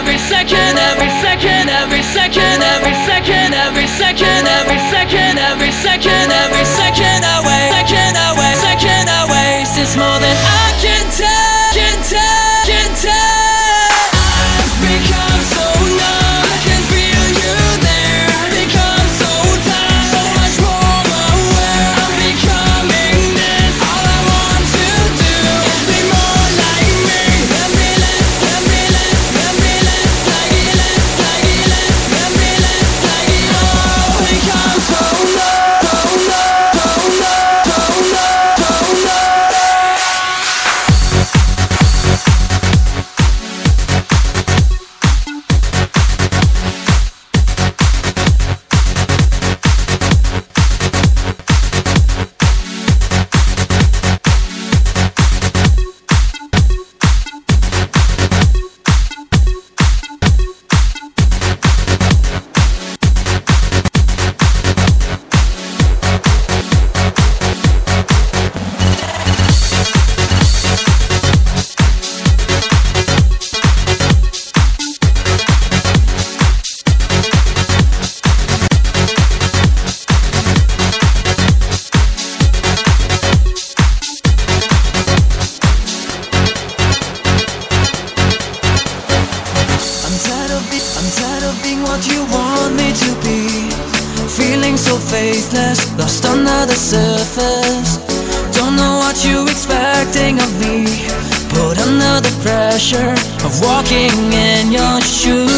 every second, every second, every second, every second, every second, every second, every second, every second I waste, second I waste, second I waste. It's more than I can tell, can tell, can tell. I've become so numb, I can feel you there. I've become so tired, so much more aware. I'm becoming this. All I want to do is be more like me. Let me less, let me less, let me less like it, less like it, less, let me less like it. Oh, become so numb, so numb, so numb, so numb, so numb. I'm tired of being what you want me to be. Feeling so faithless, lost under the surface. Don't know what you're expecting of me. Put under the pressure of walking in your shoes.